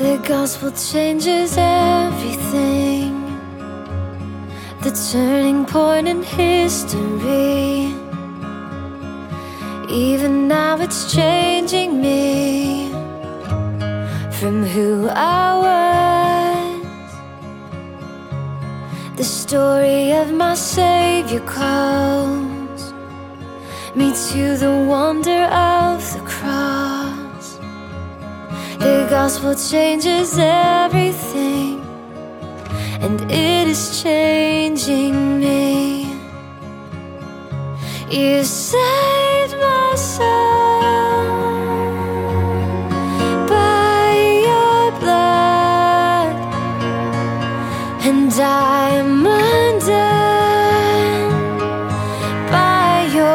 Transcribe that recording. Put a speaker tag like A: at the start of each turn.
A: The gospel changes everything, the turning point in history. Even now it's changing me from who I was. The story of my Savior calls me to the wonder of the cross. The gospel changes everything, and it is changing me. You say